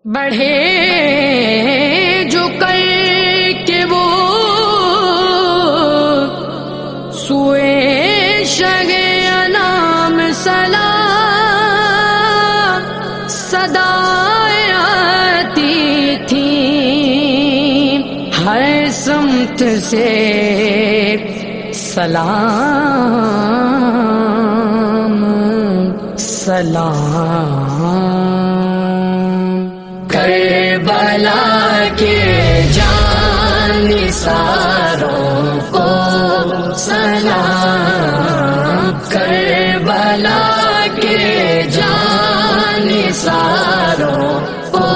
بڑھے جو کر کے وہ سوئے شگے انام سلام صدائیں آتی تھیں ہر سمت سے سلام سلام کربلا کے جانثاروں کو سلام کربلا کے جانثاروں کو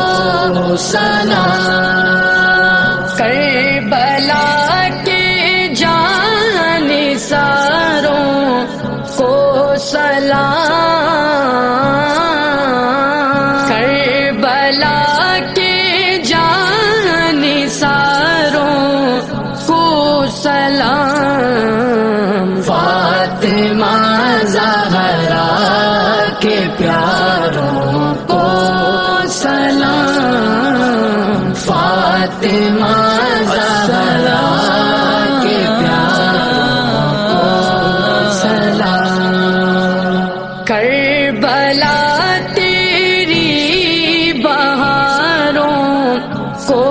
سلام کربلا کے جانثاروں کو سلام کربلا کے جانثاروں کو سلام فاطمہ زہرا کے پیاروں کو سلام فاطمہ زہرا کے پیاروں کو سلام کربلا تیری بہاروں کو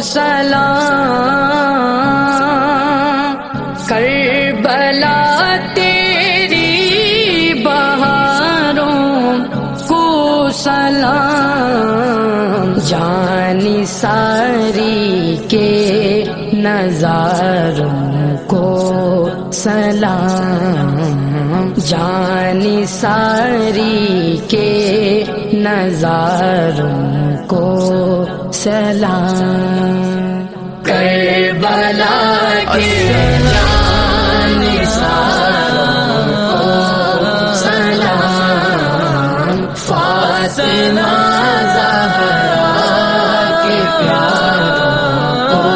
سلام کربلا تیری بہاروں کو سلام جانثاری کے نظاروں کو سلام جانثاری کے نظاروں کو سلام کربلا کے جانثاروں کو سلام فاطمہ زہرا کے پیاروں کو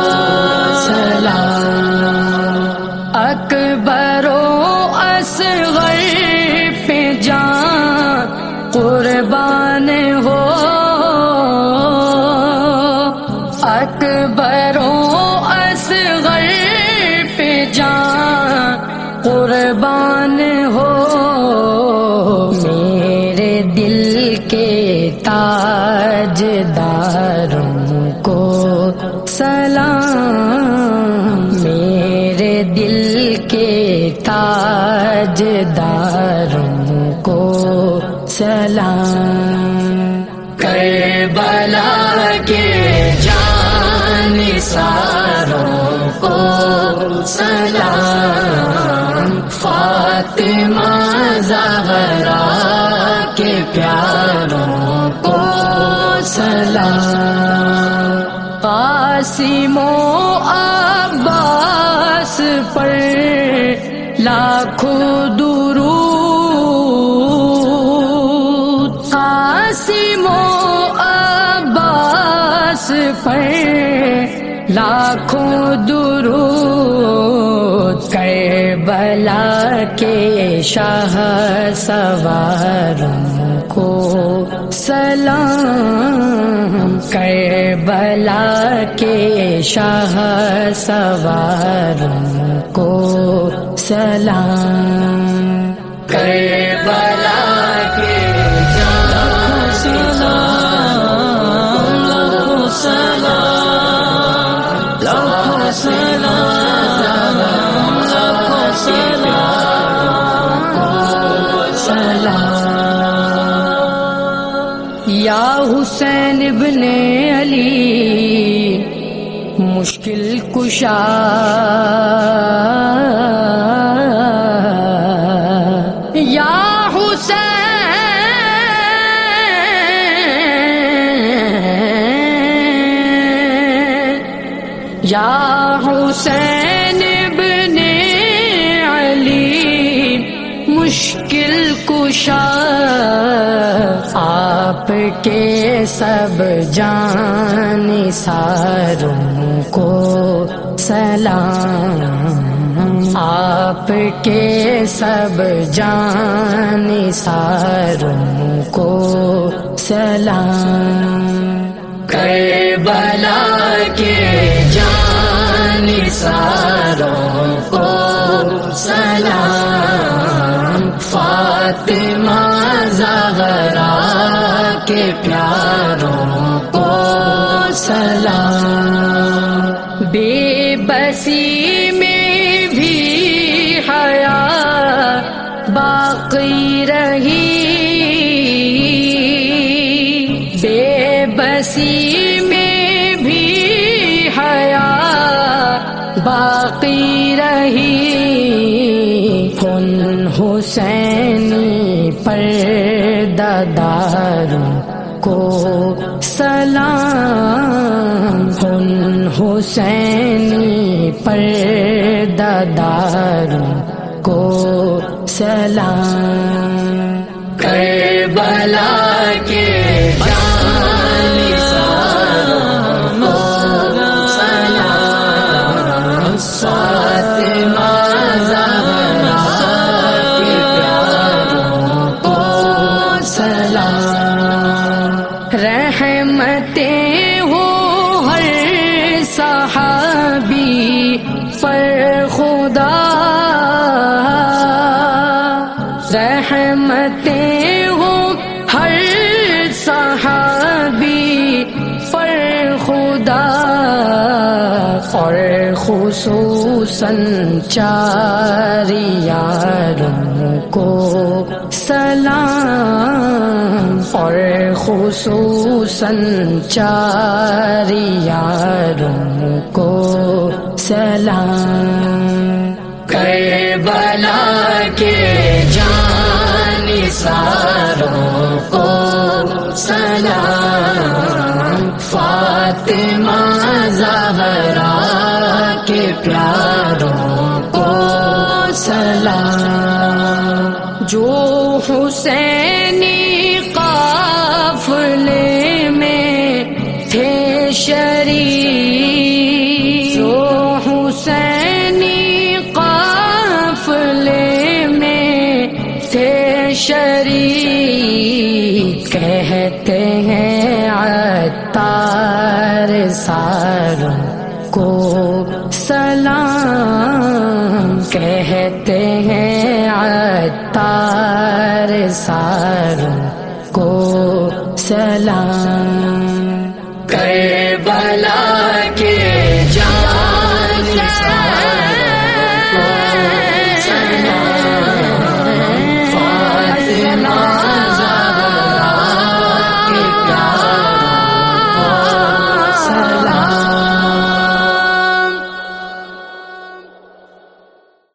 سلام اکبر و اصغر پہ جان قربان ہو اکبر و اصغر پہ جان قربان ہو میرے دل کے تاجداروں کو سلام میرے دل کے تاجداروں کو سلام کربلا کے جانثاروں کو سلام فاطمہ زہرا کے پیاروں کو سلام قاسم و عباس پر لاکھوں درود قاسم و عباس پر لاکھوں درود کربلا کے شاہ سواروں کو سلام کربلا کے شاہ سواروں کو سلام کربلا کے یا حسین ابن علی مشکل کشا یا حسین ابن علی مشکل کشا آپ کے سب جانثاروں کو سلام آپ کے سب جانثاروں کو سلام کربلا کے جانثاروں کو سلام، فاطمہ زہرا کے پیاروں کو سلام، بے بسی میں بھی حیا باقی رہی، بے بسی میں بھی حیا باقی رہی، کن حسینی پردہ داروں کو سلام، کن حسینی پردہ داروں کو سلام، کربلا کے جانثاروں کو سلام، فاطمہ زہرا کے پیاروں کو سلام، رحمتیں ہو ہر صحابی پر خدا، رحمتیں ہو ہر صحابی پر خدا، اور خصوصاً چار یاروں کو سلام، اور خصوصاً چار یاروں کو سلام، کربلا کے جانثاروں کو سلام، فاطمہ زہرا کے پیاروں کو سلام، جو حسینی قافلے میں تھے شریک، جو حسینی قافلے میں تھے شریک، کہتے ہیں عطار ساروں کو سلام، کہتے ہیں عطار ساروں کو سلام، کربلا کے جانثاروں